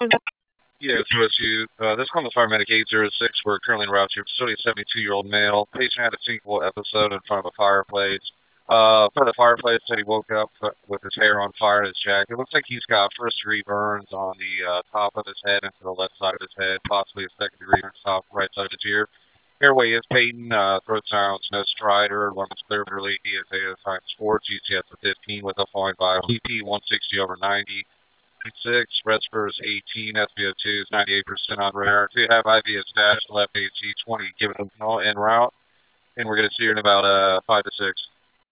Yeah, it's OSU. This call is Paramedic 806. We're currently en route to your facility. 72-year-old male. Patient had a single episode in front of a fireplace. In front of the fireplace, said he woke up with his hair on fire in his jacket. It looks like he's got first-degree burns on the top of his head and to the left side of his head, possibly a second-degree burn top right side of his ear. Airway is patent, throat sounds, no stridor, lungs clear, leaky, as times 4, GCS of 15 with a fine vital, BP 160 over 90. 6, Redspur's 18, SpO2 is 98% on rare. If you have IV stash, left AC 20, give it a call en route, and we're going to see you in about 5 to 6.